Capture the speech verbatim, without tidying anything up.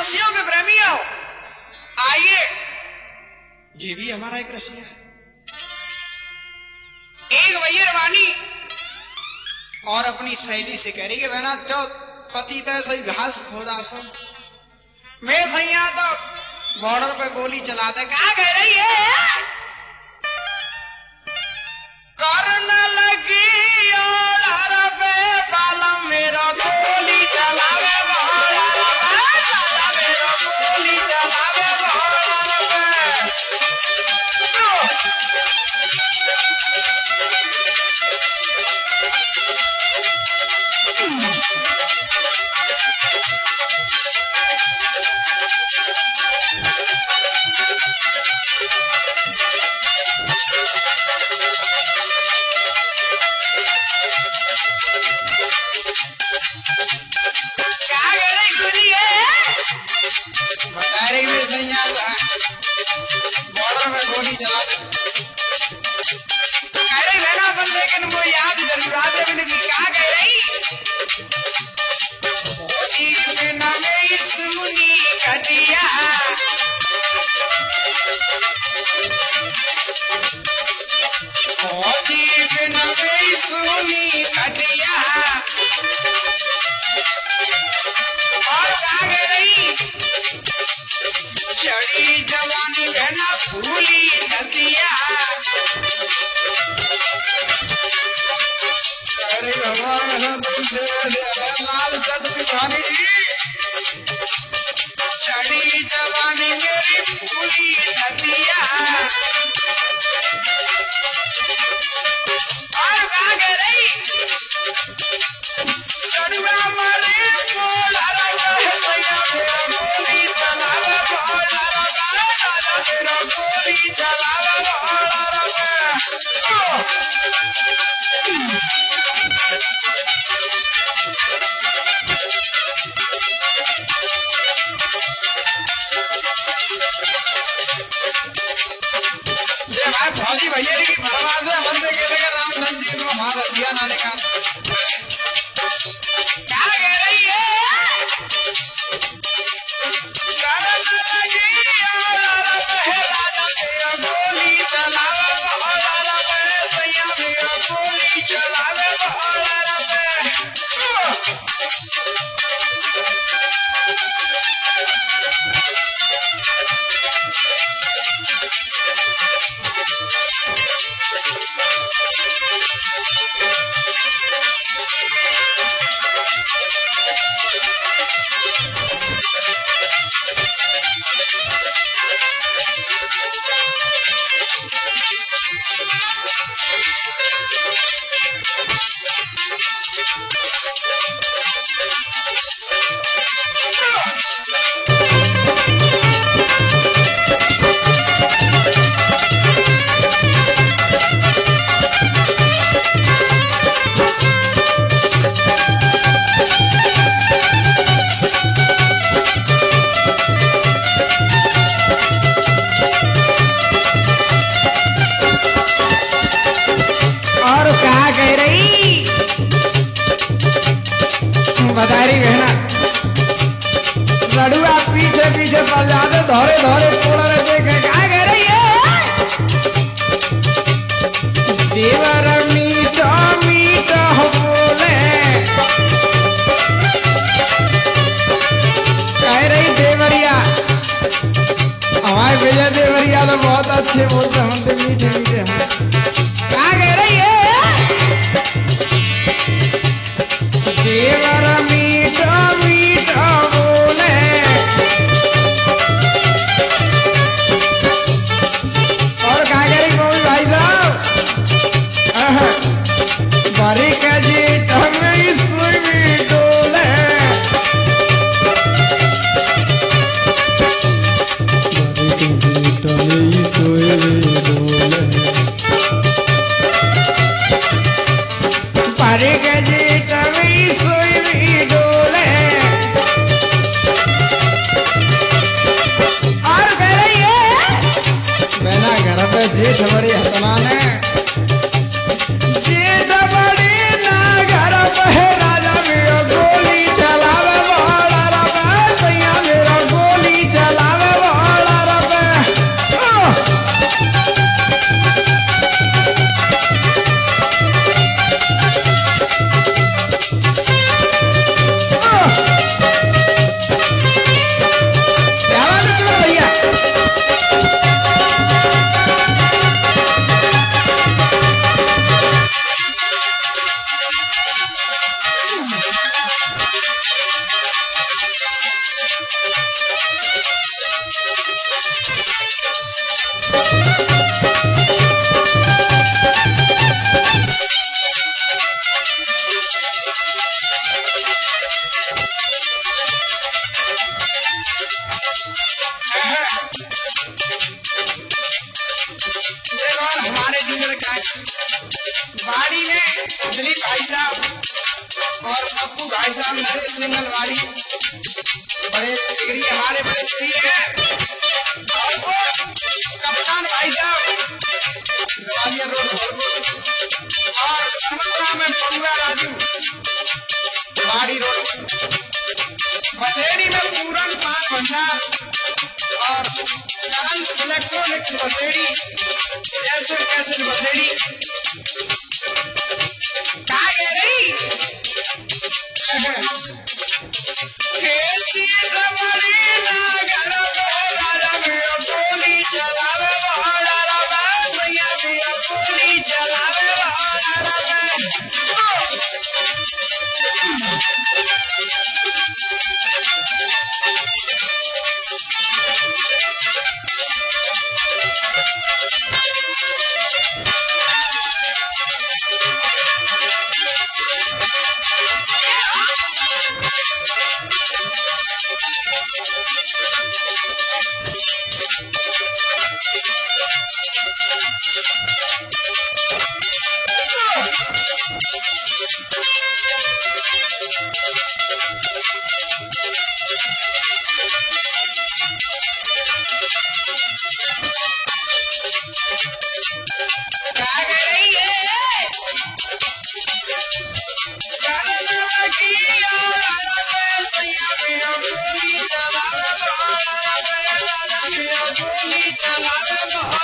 रसियों के प्रेमी हो, आइए, ये भी हमारा एक रसिया है। एक भैया वाणी और अपनी सहेली से कह रही है, बहना जो पति तो सही घास खोदा सो, मैं सही यहाँ तो बॉर्डर पे गोली चलाते। कहा कह रही है? करने लगी और पे बालम मेरा गोली चलावे बॉर्डर पे, मेरा गोली चलावे बॉर्डर पे। क्या कह रही खुली है? बता रही है सही बॉर्डर में गोली चला कह रही बहना बन, लेकिन वो याद जरूर आते की। क्या कह रही? इस मुनी कटिया सुनी कटिया और क्या कह रही? चढ़ी जवानी बहना फूली नदिया। अरे भगवान तुमसे लाल सद पिछानी, चढ़ी जवानी मेरी फूली नदिया और क्या कह रही? चढ़ुआ मरे बोलर भैया मेरा गोली चलावे बॉर्डर पे, मेरा गोली चलावे बॉर्डर पे। ये भाई फौजी भैया की फरमाइश है, बंदे के लिए रामधन सिंह को वहां रसिया नाने का। क्या कह रही है? गोली चलावे बॉर्डर पे, सैया मेरा गोली चलावे बॉर्डर पे। लड़ुआ पीछे पीछे पड़ जाते, धोरे धोरे कोड़ा देखे। क्या कह रही है? देवर मीठा मीठा बोले, कह रही देवरिया हमारे विजय देवरिया तो बहुत अच्छे बोलते, हम तो मीठे मीठे हैं। क्या कह रही है? देवर मीठा मीठा बोले, और क्या कह रही गोविंद भाई साहब? बारी का जी टंगई सुई डोले, बारी का जी टंगई सुई हमारे डूंगर का बाड़ी में दिलीप भाई साहब और पप्पू भाई साहब नरेश सिंगल वाली बड़े डिग्री हमारे बड़े श्री हैं और वो कप्तान भाई साहब ग्वालियर रोड और समस्या में पड़ुआ राजू बाड़ी रोड बसेड़ी में पूरन पान भंडार और करंट इलेक्ट्रॉनिक्स बसेड़ी कैसे कैसे बसेड़ी क्या कह रही कैसी रमणी नागर बोला में गोली चलावे वाला रबा सैया में गोली चलावे वाला रबा गोली चलावे